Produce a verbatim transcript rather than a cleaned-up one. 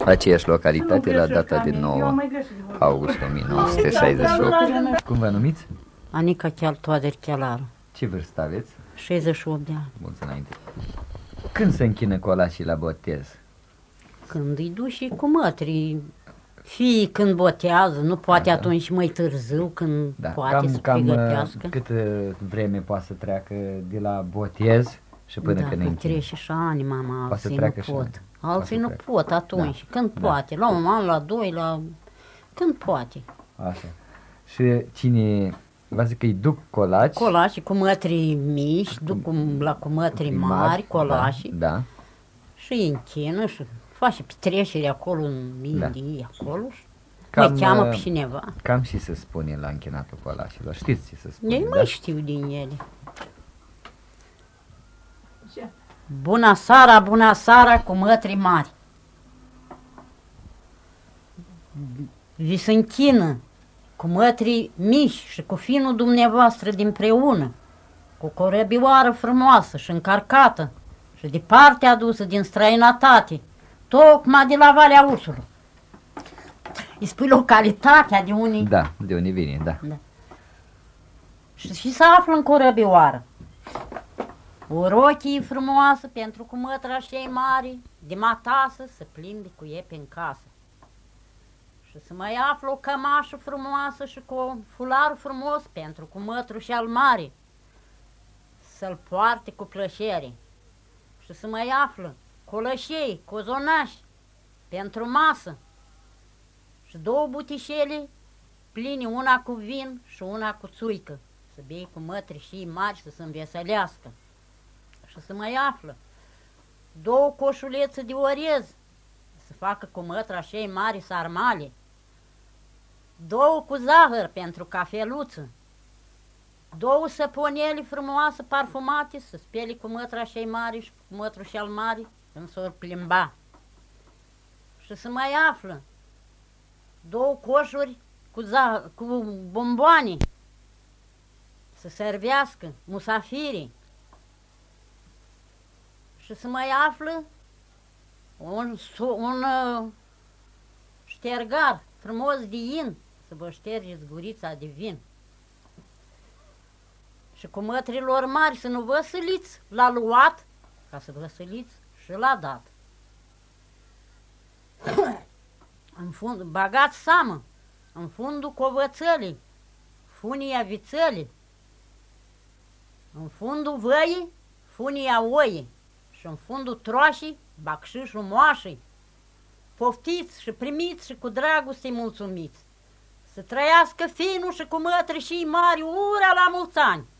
aceeași localitate la data de nouă august o mie nouă sute șaizeci și opt. Cum vă numiți? Anica Toader Chelaru. Ce vârstă aveți? șaizeci și opt de ani. Mulți înainte. Când se închină colașii la botez? Când îi duci și cu mătrii. Fii când botează, nu poate Așa. Atunci mai târziu, când Da. poate Cam, să cam pregătească. câtă vreme poate să treacă de la botez și până da, când ne închină? trece și ani, mama, Poate să alții nu treacă și pot. ani. Alții Poate nu să treacă. pot atunci, Da. când Da. poate. La un an, la doi, la... când poate. Așa. Și cine, vă zic că îi duc colaci? Colașii cu mătrii mici, duc cu, la cu mătrii mari, colașii, Da, da. și îi închină și face petrecere acolo în Indie, acolo și Cam, mai cheamă uh, pe cineva. Cam și se spune la închinatul colașilor. Știți ce se spune, Ei da? mai știu din ele. Bună seara, bună seara cu mătrii mari. Vi se închină cu mătrii mici și cu finul dumneavoastră dinpreună, cu corăbioară frumoasă și încărcată și departe adusă din străinătate, tocmai de la Valea Ursului. Îi spui localitatea de unii... Da, de unde vine, da. Da. Și, și se află în corăbioară. O rochie frumoasă pentru cu mătra cei mari, de matasă să plimbi cu ei pe-n casă. Și să mai află o cămașă frumoasă și cu un fular frumos pentru cu mătru și al mare, să-l poarte cu plăcere. Și să mai află colășei, cozonași, pentru masă. Și două butișele pline, una cu vin și una cu țuică, să bei cu mătri și mari să se înveselească. Și să mai află două coșulețe de orez, să facă cu mătra și mari sarmale, două cu zahăr pentru cafeluță, două săponele frumoase parfumate să speli cu mătra și mari și cu mătru și al mari când s-or plimba. Și să mai află două coșuri cu, zahăr, cu bomboane să servească musafirii. Și să mai află un, un uh, ștergar frumos de in, să vă ștergeți gurița de vin. Și cu mătrilor mari să nu vă săliți la luat, ca să vă săliți și la dat. În fund, bagați seamă, în fundul covățălii, funia vițălii, în fundul văii, funia oii, și în fundul troașii, bacșișul moașii. Poftiți și primiți și cu dragoste mulțumiți. Să trăiască finul și cu mătri și mari, ura la mulți ani!